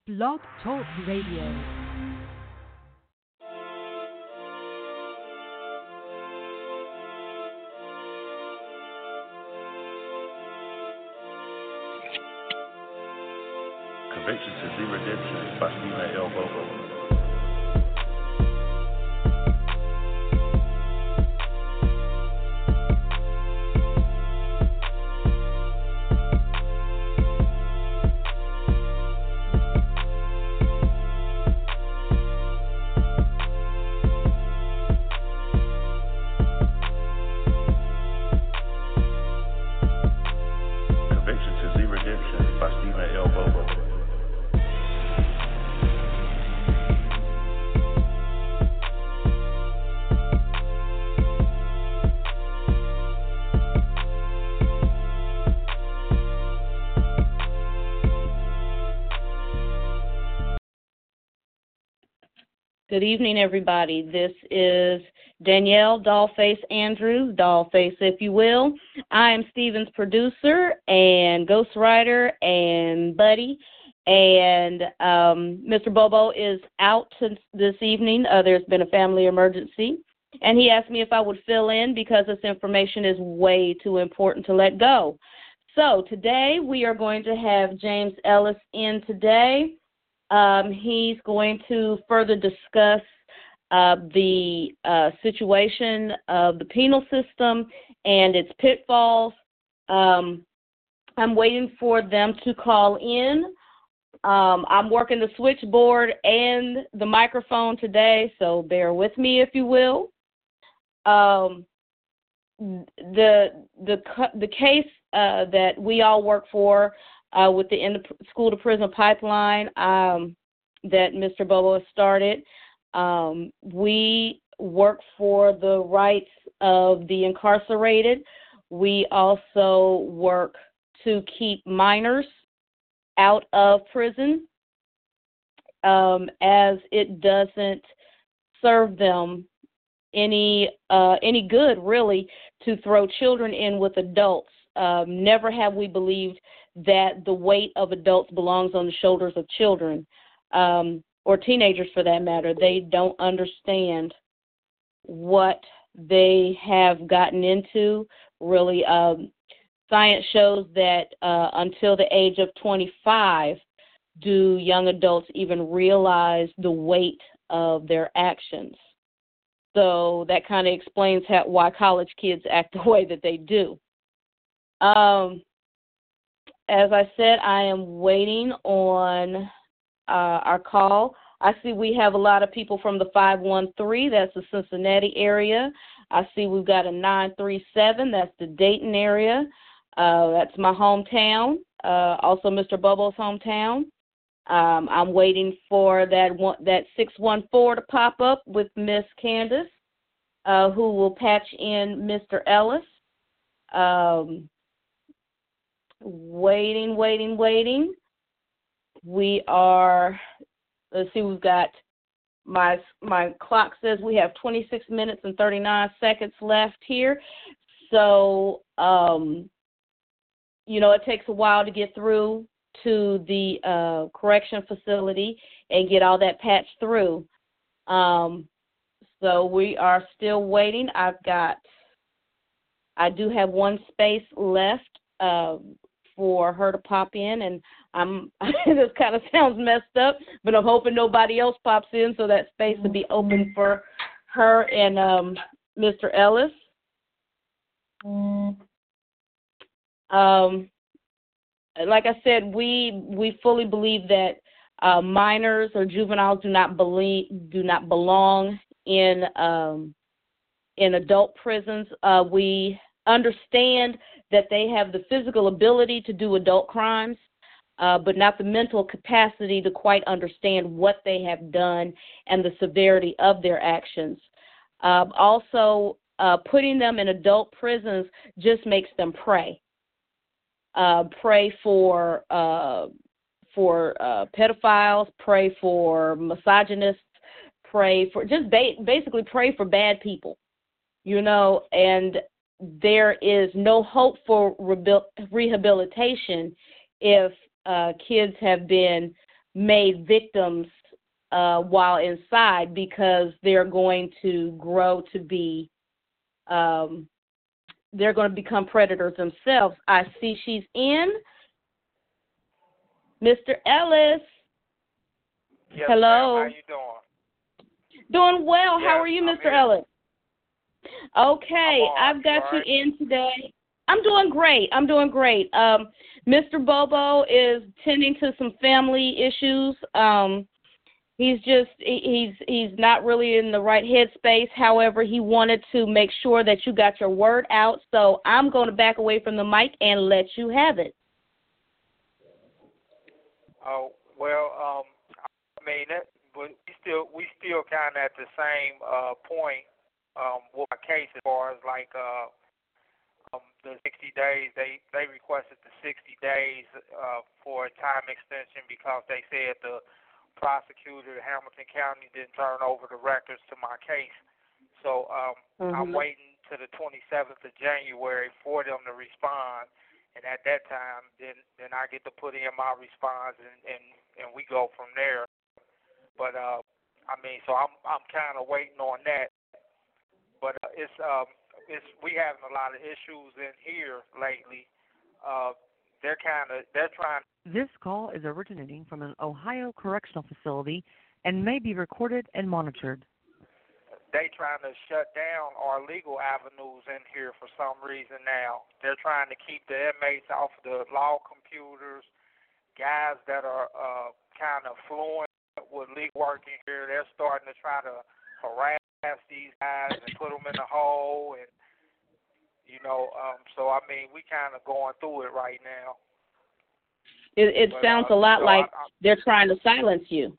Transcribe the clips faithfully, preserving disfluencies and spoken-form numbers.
Blog Talk Radio. Conviction to Z Redemption by Stephen L. Bobo. Conviction to Z Redemption by Stephen L. Bobo. Good evening, everybody. This is Danielle Dollface Andrews, Dollface, if you will. I am Stephen's producer and ghostwriter and buddy. And um, Mister Bobo is out since this evening. Uh, there's been a family emergency. And he asked me if I would fill in because this information is way too important to let go. So today we are going to have James Ellis in today. Um, he's going to further discuss uh, the uh, situation of the penal system and its pitfalls. Um, I'm waiting for them to call in. Um, I'm working the switchboard and the microphone today, so bear with me if you will. Um, the the the case uh, that we all work for. Uh, with the in the school to prison pipeline um, that Mister Bobo has started. Um, we work for the rights of the incarcerated. We also work to keep minors out of prison um, as it doesn't serve them any uh, any good, really, to throw children in with adults. Um, never have we believed that the weight of adults belongs on the shoulders of children, um, or teenagers for that matter. They don't understand what they have gotten into. Really, um, science shows that uh, until the age of twenty-five, do young adults even realize the weight of their actions. So that kind of explains how, why college kids act the way that they do. Um, As I said, I am waiting on uh, our call. I see we have a lot of people from the five one three, that's the Cincinnati area. I see we've got a nine three seven, that's the Dayton area. Uh, that's my hometown, uh, also Mister Bobo's hometown. Um, I'm waiting for that one, that six one four to pop up with Miss Candace, uh, who will patch in Mister Ellis. Um, Waiting, waiting, waiting. We are, let's see, we've got, my my clock says we have twenty-six minutes and thirty-nine seconds left here. So, um, you know, it takes a while to get through to the uh, correction facility and get all that patched through. Um, so we are still waiting. I've got, I do have one space left. Uh, for her to pop in, and I'm this kind of sounds messed up, but I'm hoping nobody else pops in so that space will be open for her and um, Mister Ellis. Um, like I said, we we fully believe that uh, minors or juveniles do not believe do not belong in um, in adult prisons. Uh, we understand that they have the physical ability to do adult crimes, uh, but not the mental capacity to quite understand what they have done and the severity of their actions. Uh, also, uh, putting them in adult prisons just makes them prey. Uh, pray for uh, for uh, pedophiles, pray for misogynists, pray for just ba- basically pray for bad people, you know, and there is no hope for rehabil- rehabilitation if uh, kids have been made victims uh, while inside because they're going to grow to be, um, they're going to become predators themselves. I see she's in. Mister Ellis. Yes, hello. ma'am. How you doing? Doing well. Yes, How are you, I'm Mister here. Ellis? Okay, I'm I've got you, you in today. I'm doing great. I'm doing great. Um, Mister Bobo is tending to some family issues. Um, he's just he's he's not really in the right headspace. However, he wanted to make sure that you got your word out. So I'm going to back away from the mic and let you have it. Oh well, um, I mean, that, but we still we still kind of at the same uh, point um, with my case as far as like. Uh, Um, the sixty days, they, they requested the sixty days uh, for a time extension because they said the prosecutor, Hamilton County, didn't turn over the records to my case. So um, mm-hmm. I'm waiting to the twenty-seventh of January for them to respond. And at that time, then then I get to put in my response, and, and, and we go from there. But, uh, I mean, so I'm I'm kind of waiting on that. But uh, it's um, it's we having a lot of issues in here lately. Uh, they're kind of they're trying. This call is originating from an Ohio correctional facility and may be recorded and monitored. They trying to shut down our legal avenues in here for some reason now. They're trying to keep the inmates off the law computers. Guys that are uh, kind of fluent with legal work in here, they're starting to try to harass these guys and put them in the hole, and you know, um, so I mean, we kind of going through it right now. It, it but, sounds uh, a lot so like I, I, they're trying to silence you.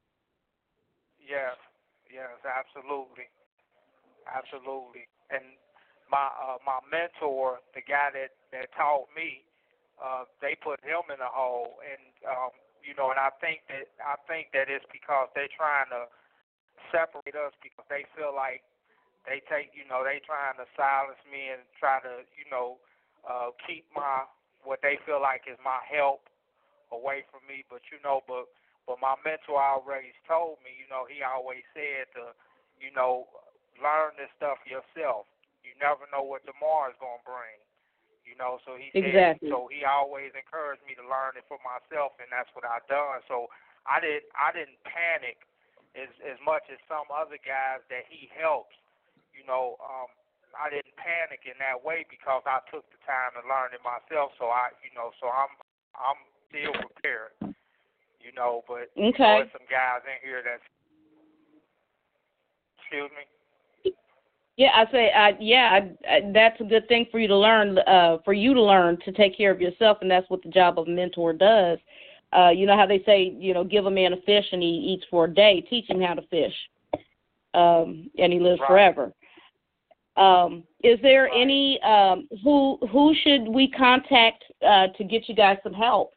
Yes, yes, absolutely, absolutely. And my uh, my mentor, the guy that, that taught me, uh, they put him in the hole, and um, you know, and I think that I think that it's because they're trying to separate us because they feel like they take, you know, they trying to silence me and try to, you know, uh, keep my, what they feel like is my help away from me. But, you know, but, but my mentor already told me, you know, he always said to, you know, learn this stuff yourself. You never know what tomorrow's going to bring. You know, so he exactly. said, so he always encouraged me to learn it for myself, and that's what I done. So I didn't, I didn't panic as as much as some other guys that he helps. You know, um, I didn't panic in that way because I took the time to learn it myself. So I, you know, so I'm I'm still prepared. You know, but okay. you know, there's some guys in here that's. Excuse me. Yeah, I say, uh, yeah, I, I, that's a good thing for you to learn. Uh, for you to learn to take care of yourself, and that's what the job of a mentor does. Uh, you know how they say, you know, give a man a fish and he eats for a day. Teach him how to fish, um, and he lives right. forever. Um, is there right. any um, who who should we contact uh, to get you guys some help?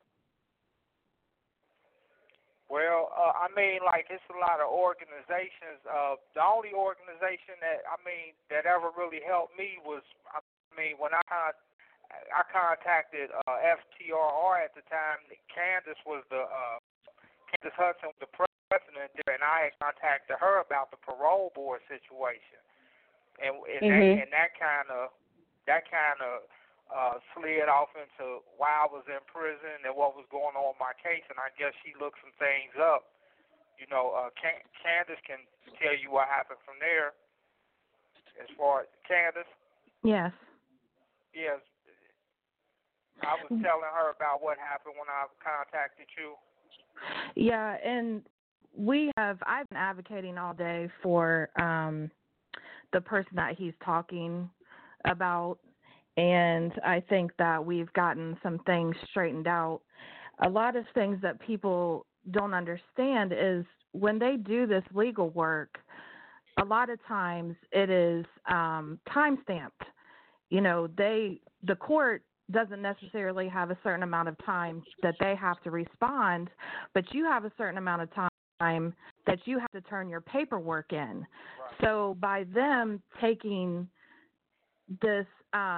Well, uh, I mean, like it's a lot of organizations. Uh, the only organization that I mean that ever really helped me was, I mean, when I I contacted uh, F T R R at the time. Candace was the uh, Candace Hudson was the president there, and I had contacted her about the parole board situation, and and mm-hmm. that and that kind of that kind of uh, slid off into why I was in prison and what was going on with my case, and I guess she looked some things up. You know, uh, Can- Candace can tell you what happened from there. As far as Candace, yes, yes. I was telling her about what happened when I contacted you. Yeah, and we have, I've been advocating all day for um, the person that he's talking about, and I think that we've gotten some things straightened out. A lot of things that people don't understand is when they do this legal work, a lot of times it is um, time-stamped. You know, they, the court doesn't necessarily have a certain amount of time that they have to respond, but you have a certain amount of time that you have to turn your paperwork in. Right. So by them taking this uh,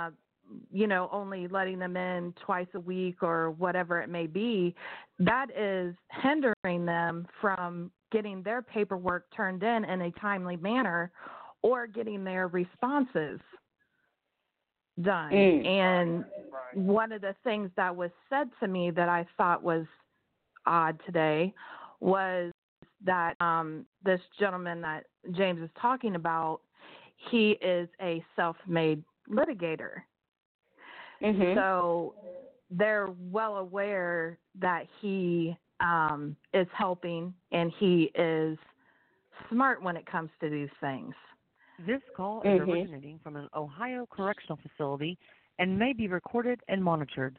you know, only letting them in twice a week or whatever it may be, that is hindering them from getting their paperwork turned in in a timely manner or getting their responses done. Mm. And one of the things that was said to me that I thought was odd today was that um, this gentleman that James is talking about, he is a self-made litigator. Mm-hmm. So they're well aware that he um, is helping and he is smart when it comes to these things. This call is Mm-hmm. originating from an Ohio correctional facility and may be recorded and monitored.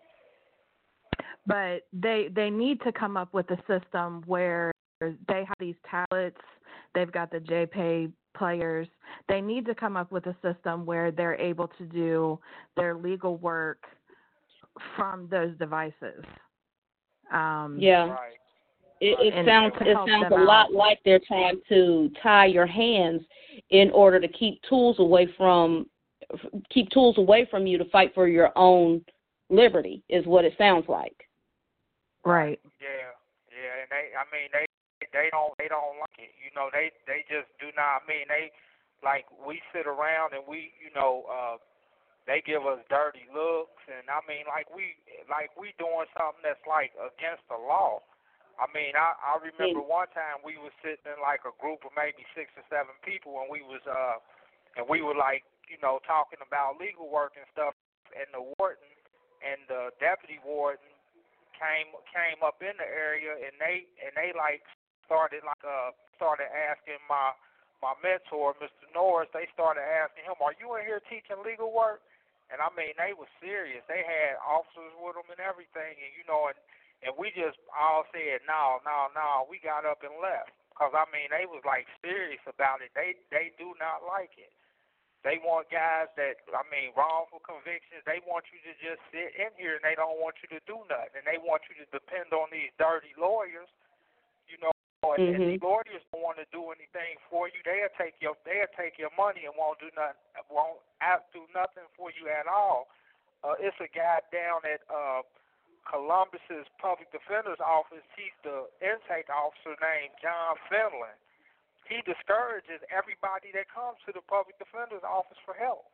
But they they need to come up with a system where they have these tablets, they've got the JPay players. They need to come up with a system where they're able to do their legal work from those devices. Um, Yeah. Right. It, it And sounds to it help sounds a them lot out. like they're trying to tie your hands in order to keep tools away from keep tools away from you to fight for your own liberty is what it sounds like. Right. Yeah, yeah, and they, I mean, they, they don't, they don't like it. You know, they, they just do not. I mean, they, like, we sit around and we, you know, uh, they give us dirty looks, and I mean, like we, like we doing something that's like against the law. I mean, I, I remember one time we was sitting in like a group of maybe six or seven people, and we was, uh, and we were like, you know, talking about legal work and stuff, and the warden and the deputy warden came came up in the area, and they and they like started like uh started asking my my mentor, Mister Norris. They started asking him, "Are you in here teaching legal work?" And I mean, they were serious. They had officers with them and everything, and you know, and and we just all said, "No, no, no." We got up and left because I mean, they was like serious about it. They they do not like it. They want guys that, I mean, wrongful convictions. They want you to just sit in here, and they don't want you to do nothing. And they want you to depend on these dirty lawyers, you know. And, Mm-hmm. and these lawyers don't want to do anything for you. They'll take your, they'll take your money and won't do nothing, won't have, do nothing for you at all. Uh, it's a guy down at uh, Columbus's public defender's office. He's the intake officer named John Finland. He discourages everybody that comes to the public defender's office for help.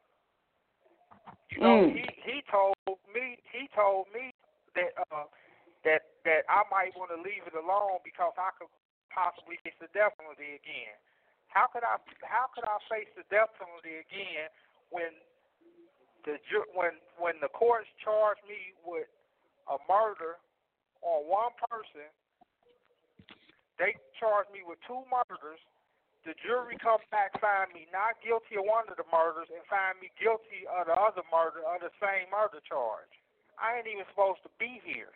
You know, Mm. he, he told me he told me that uh, that that I might want to leave it alone because I could possibly face the death penalty again. How could I how could I face the death penalty again when the when when the courts charged me with a murder on one person? They charged me with two murders. The jury come back, find me not guilty of one of the murders, and find me guilty of the other murder, of the same murder charge. I ain't even supposed to be here.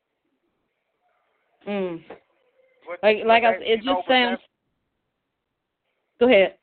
Mm. But, Like like I but said, it you know, just sounds. that's- Go ahead.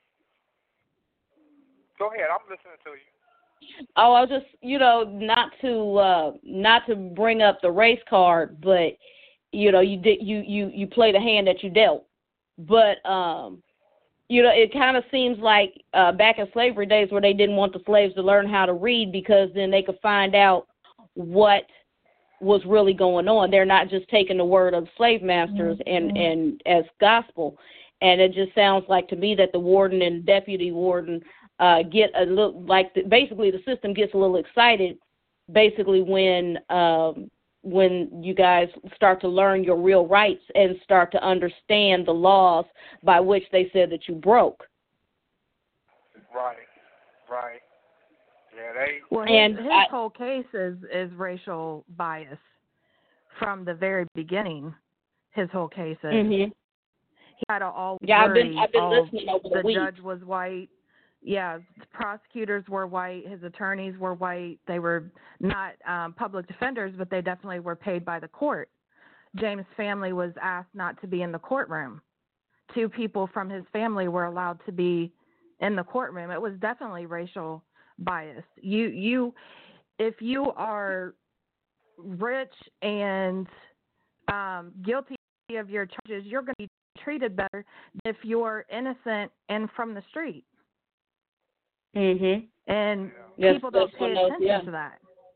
Go ahead, I'm listening to you. Oh, I was just, you know, not to uh, not to bring up the race card, but you know, you did you you you played a hand that you dealt, but um. You know, it kind of seems like uh, back in slavery days where they didn't want the slaves to learn how to read because then they could find out what was really going on. They're not just taking the word of slave masters and, and as gospel. And it just sounds like to me that the warden and deputy warden uh, get a little, like the, basically the system gets a little excited basically when um, when you guys start to learn your real rights and start to understand the laws by which they said that you broke. Right, right. Yeah, they. Well, his, And his I, whole case is, is racial bias from the very beginning. His whole case is. mm-hmm. He had to all Yeah, I've worry. been I've been all, listening over the the week. judge was white. Yeah, the prosecutors were white. His attorneys were white. They were not um, public defenders, but they definitely were paid by the court. James' family was asked not to be in the courtroom. Two people from his family were allowed to be in the courtroom. It was definitely racial bias. You, you, if you are rich and um, guilty of your charges, you're going to be treated better if you're innocent and from the street. Mhm. And Yes, people don't that's pay one of those, attention yeah. to that.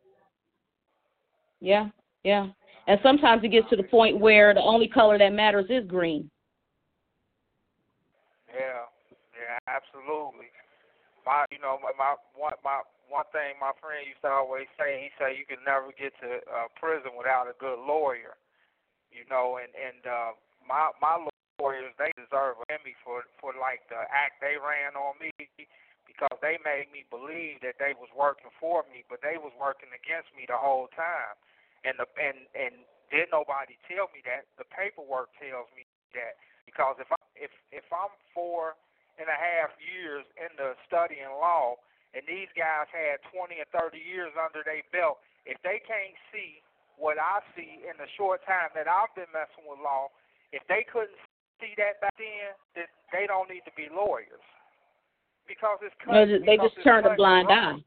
Yeah, yeah. And sometimes it gets to the point where the only color that matters is green. Yeah, yeah, absolutely. My, you know, my, my one, my one thing my friend used to always say. He said you can never get to uh, prison without a good lawyer. You know, and and uh, my my lawyers, they deserve an Emmy for for like the act they ran on me, because they made me believe that they was working for me, but they was working against me the whole time. And the and and didn't nobody tell me that. The paperwork tells me that, because if I if if I'm four and a half years into studying law, and these guys had twenty and thirty years under their belt, if they can't see what I see in the short time that I've been messing with law, if they couldn't see that back then, then they don't need to be lawyers. Because it's cut, No, they because just it's turned a cut blind and eye. run.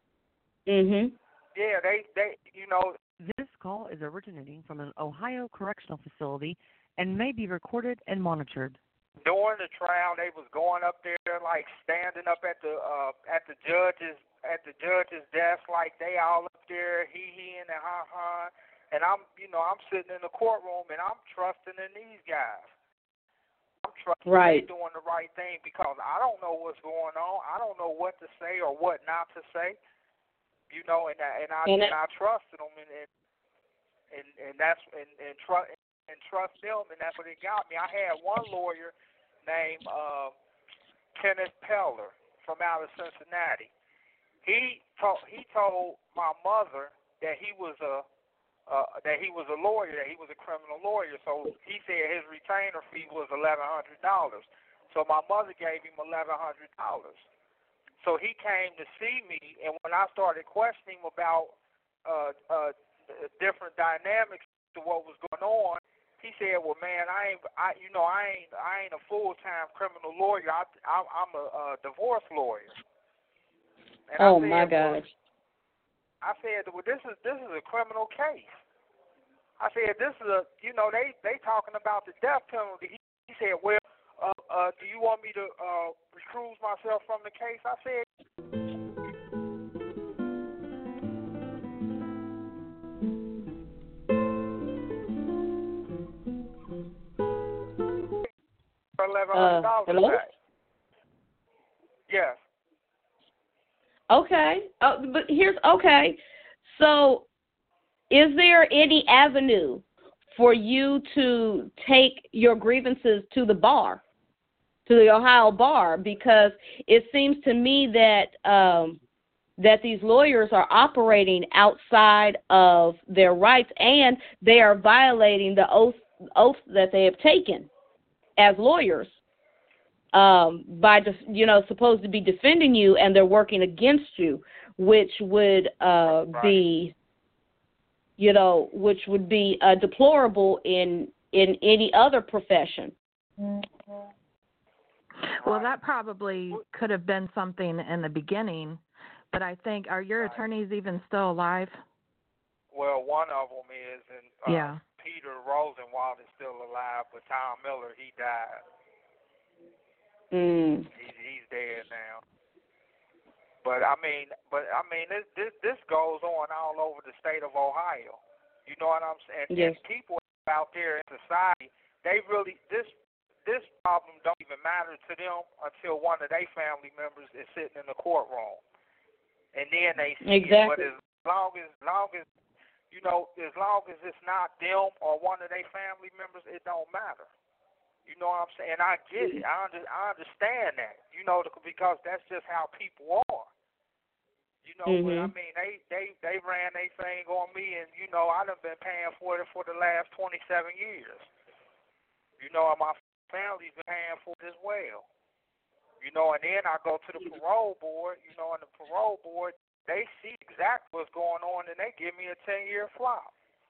Mhm. Yeah, they, they, you know. This call is originating from an Ohio correctional facility and may be recorded and monitored. During the trial, they was going up there, like standing up at the uh, at the judge's at the judge's desk, like they all up there, he he and ha ha. And I'm, you know, I'm sitting in the courtroom and I'm trusting in these guys. I'm trusting right. they're doing the right thing, because I don't know what's going on. I don't know what to say or what not to say. You know, and I, and I and, and I trusted them, and and and, and that's and and trust and trust them, and that's what it got me. I had one lawyer named uh, Kenneth Peller from out of Cincinnati. He told he told my mother that he was a uh, that he was a lawyer, that he was a criminal lawyer. So he said his retainer fee was eleven hundred dollars. So my mother gave him eleven hundred dollars. So he came to see me, and when I started questioning him about uh, uh, different dynamics to what was going on, he said, "Well, man, I ain't, I, you know, I ain't, I ain't a full-time criminal lawyer. I, I, I'm a, a divorce lawyer." And oh I said, my well, gosh! I said, "Well, this is this is a criminal case." I said, "This is a, you know, they they talking about the death penalty." He, he said, "Well, uh, uh, do you want me to uh, recuse myself from the case?" I said, eleven hundred dollars uh, hello? back. Yes. Okay. Uh, but here's okay. So, is there any avenue for you to take your grievances to the bar, to the Ohio bar? Because it seems to me that um, that these lawyers are operating outside of their rights, and they are violating the oath oath that they have taken as lawyers. Um, by def- you know, supposed to be defending you, and they're working against you, which would uh, Right. be, you know, which would be uh, deplorable in in any other profession. Well, that probably could have been something in the beginning, but I think, are your Right. attorneys even still alive? Well, one of them is, and uh, Yeah. Peter Rosenwald is still alive, but Tom Miller, he died. Mm. He's he's dead now. But I mean, but I mean, this this this goes on all over the state of Ohio. You know what I'm saying? Yes. And people out there in society, they really this this problem don't even matter to them until one of their family members is sitting in the courtroom, and then they see it. But Exactly. as long as long as you know, as long as it's not them or one of their family members, it don't matter. You know what I'm saying? I get it. I, under, I understand that. You know, because that's just how people are. You know, Mm-hmm. but I mean, they they they ran their thing on me, and you know, I done been paying for it for the last twenty-seven years. You know, and my family's been paying for it as well. You know, and then I go to the parole board. You know, and the parole board, they see exactly what's going on, and they give me a ten-year flop.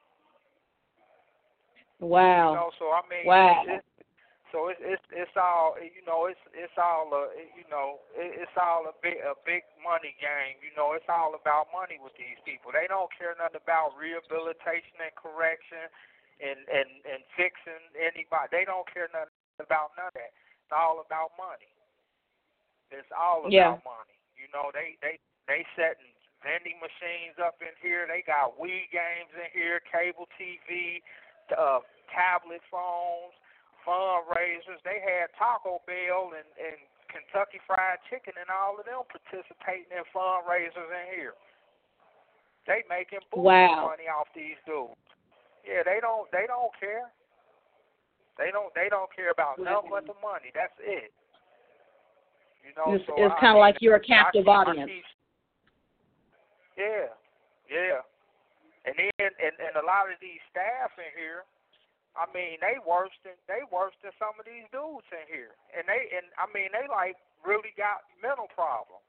Wow. You know, so I mean, wow. It's, So it's it's it's all you know. It's it's all a you know. It's all a big a big money game. You know, it's all about money with these people. They don't care nothing about rehabilitation and correction, and and and fixing anybody. They don't care nothing about none of that. It's all about money. It's all about Yeah. money. You know, they they they setting vending machines up in here. They got Wii games in here, cable T V, uh, tablet phones, fundraisers. They had Taco Bell and, and Kentucky Fried Chicken and all of them participating in fundraisers in here. They making booty wow. money off these dudes. Yeah, they don't they don't care. They don't they don't care about nothing but the money. That's it. You know, It's, so it's I kind of mean, like you're a captive I keep, audience. I keep, yeah, yeah. And then and, and a lot of these staff in here, I mean, they worse than they worse than some of these dudes in here. And they and I mean they like really got mental problems.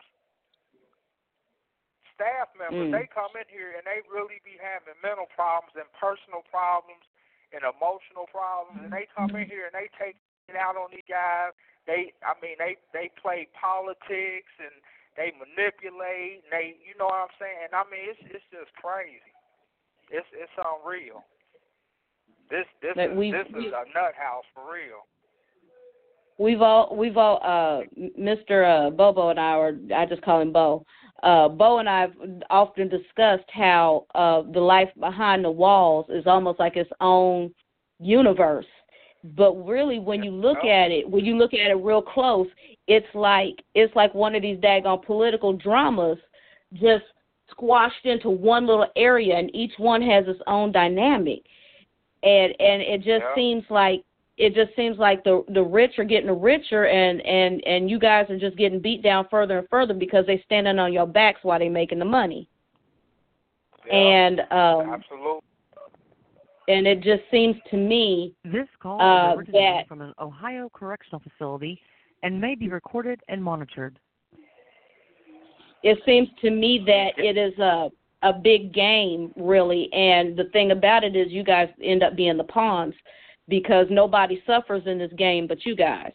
Staff members, mm. they come in here and they really be having mental problems and personal problems and emotional problems, and they come in here and they take it out on these guys. They, I mean, they they play politics and they manipulate, and they, you know what I'm saying? I mean, it's it's just crazy. It's it's unreal. This this That is we, this we, is a nut house for real. We've all we've all uh, Mister Uh, Bobo and I, or I just call him Bo. Uh, Bo and I have often discussed how uh, the life behind the walls is almost like its own universe. But really, when you look at it, when you look at it real close, it's like it's like one of these daggone political dramas just squashed into one little area, and each one has its own dynamic. And and it just yeah. seems like it just seems like the the rich are getting richer, and, and, and you guys are just getting beat down further and further because they're standing on your backs while they're making the money. Yeah, and um, absolutely. And it just seems to me this call uh, is originating that from an Ohio correctional facility and may be recorded and monitored. It seems to me that it is a a big game, really, and the thing about it is you guys end up being the pawns because nobody suffers in this game but you guys.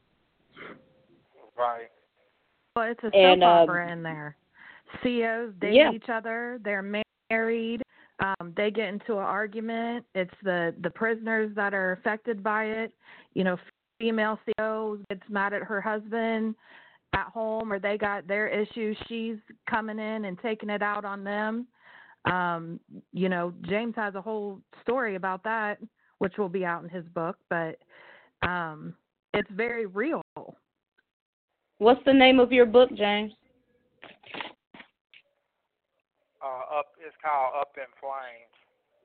Right. Well, it's a soap and, uh, opera in there. C Os date yeah. each other. They're married. Um, they get into an argument. It's the, the prisoners that are affected by it. You know, female C O gets mad at her husband at home, or they got their issues. She's coming in and taking it out on them. Um, you know, James has a whole story about that, which will be out in his book, but um, it's very real. What's the name of your book, James? Uh, up, it's called Up in Flames.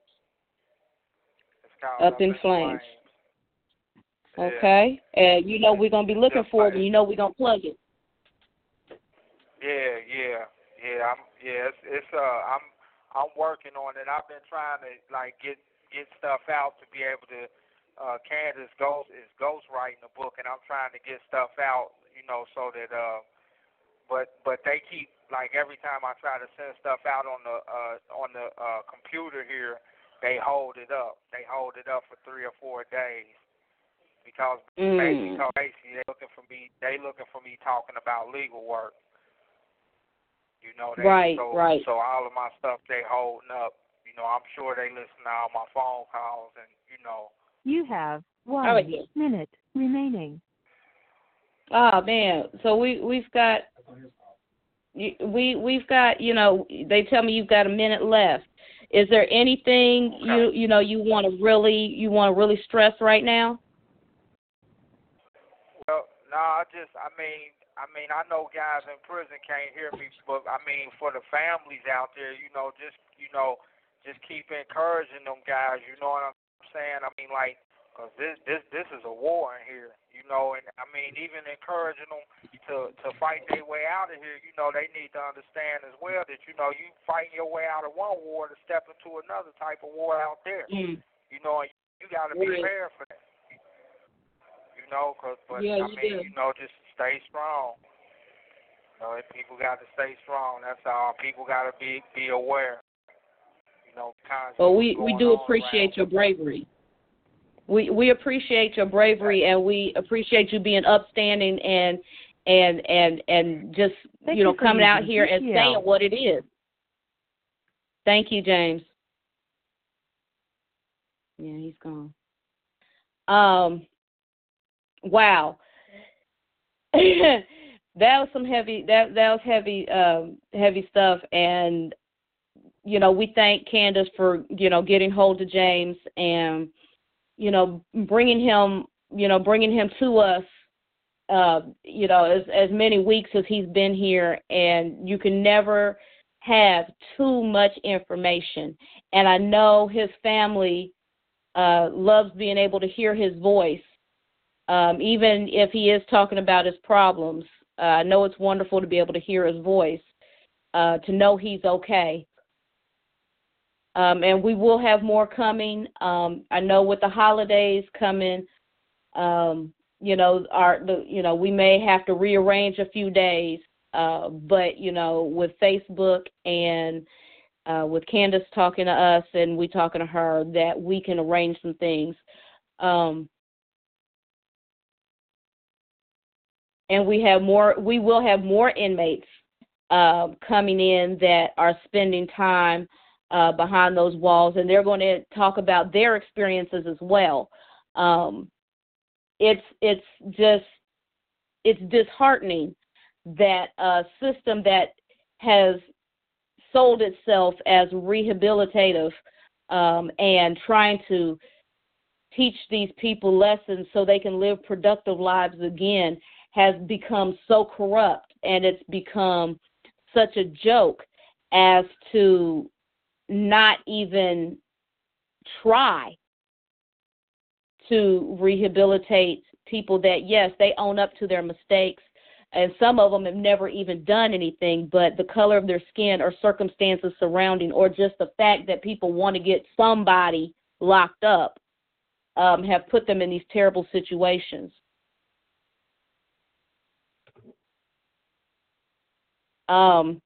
It's called Up, Up in, in Flames. Flames. Okay. And uh, you know we're going to be looking Just for like, it, and you know we're going to plug it. Yeah, yeah, yeah. I'm, yeah, it's, it's uh, I'm, I'm working on it. I've been trying to like get get stuff out to be able to. Uh, Candace Ghost is ghost writing the book, and I'm trying to get stuff out, you know, so that. Uh, but but they keep like every time I try to send stuff out on the uh, on the uh, computer here, they hold it up. They hold it up for three or four days because mm. basically, basically they looking for me. They looking for me talking about legal work. You know, they, right, so, right. So all of my stuff they holding up. You know, I'm sure they listen to all my phone calls, and you know. You have one oh, yeah. minute remaining. Oh man, so we we've got we we've got you know they tell me you've got a minute left. Is there anything okay. you you know you want to really you want to really stress right now? Well, no, I just I mean. I mean, I know guys in prison can't hear me, but I mean, for the families out there, you know, just, you know, just keep encouraging them guys, you know what I'm saying? I mean, like, because this, this, this is a war in here, you know, and I mean, even encouraging them to, to fight their way out of here, you know, they need to understand as well that, you know, you fighting your way out of one war to step into another type of war out there. Mm. You know, and you got to be right. prepared for that. You know, cause, but yeah, I mean, do. you know, just stay strong. You know, people got to stay strong. That's all. People got to be be aware. You know, well, we we do appreciate around. your bravery. We we appreciate your bravery, and we appreciate you being upstanding and and and and just Thank you know you coming out using here and P T L. saying what it is. Thank you, James. Yeah, he's gone. Um. Wow. that was some heavy that that was heavy um, heavy stuff, and you know we thank Candace for you know getting hold of James and you know bringing him you know bringing him to us. Uh, you know, as as many weeks as he's been here, and you can never have too much information. And I know his family uh, loves being able to hear his voice, um, even if he is talking about his problems. Uh, I know it's wonderful to be able to hear his voice, uh, to know he's okay. Um, and we will have more coming. Um, I know with the holidays coming, um, you know, our the you know we may have to rearrange a few days, uh, but you know, with Facebook and uh, with Candace talking to us and we talking to her, that we can arrange some things. Um, and we have more. We will have more inmates uh, coming in that are spending time uh, behind those walls, and they're going to talk about their experiences as well. Um, It's it's just it's disheartening that a system that has sold itself as rehabilitative um, and trying to teach these people lessons so they can live productive lives again has become so corrupt, and it's become such a joke as to not even try to rehabilitate people that, yes, they own up to their mistakes, and some of them have never even done anything, but the color of their skin or circumstances surrounding, or just the fact that people want to get somebody locked up, um, have put them in these terrible situations. Um,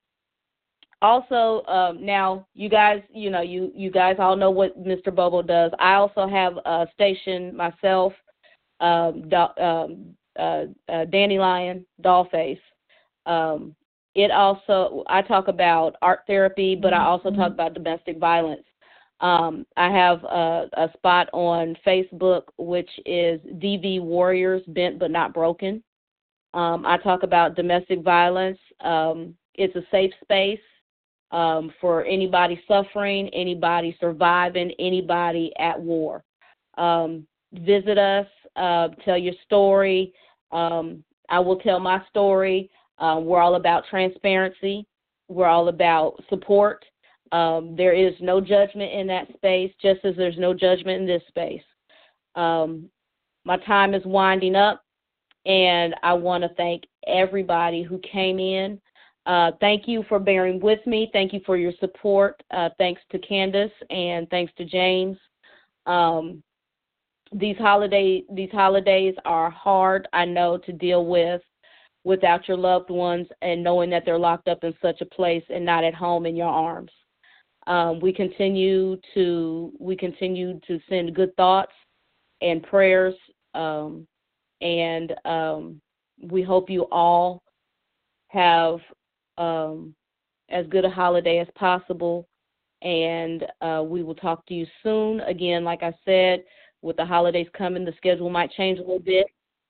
also, um, now you guys, you know, you, you guys all know what Mister Bobo does. I also have a station myself, um, do, um, uh, uh, Dandelion Dollface. Um, it also, I talk about art therapy, but I also talk about domestic violence. Um, I have a, a spot on Facebook, which is D V Warriors, Bent But Not Broken. Um, I talk about domestic violence. Um, it's a safe space um, for anybody suffering, anybody surviving, anybody at war. Um, visit us, uh, tell your story. Um, I will tell my story. Uh, we're all about transparency. We're all about support. Um, there is no judgment in that space, just as there's no judgment in this space. Um, my time is winding up, and I want to thank everybody who came in. Uh, thank you for bearing with me. Thank you for your support. Uh, thanks to Candace and thanks to James. Um, these holiday these holidays are hard, I know, to deal with without your loved ones and knowing that they're locked up in such a place and not at home in your arms. Um, we continue to we continue to send good thoughts and prayers, um, and um, we hope you all have um, as good a holiday as possible. And uh, we will talk to you soon. Again, like I said, with the holidays coming, the schedule might change a little bit.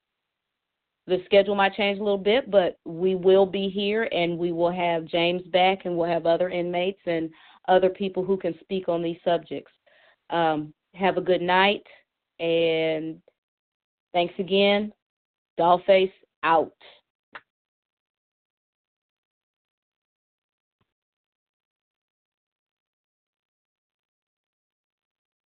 The schedule might change a little bit, but we will be here, and we will have James back, and we'll have other inmates and other people who can speak on these subjects. Um, have a good night, and thanks again. Dollface out.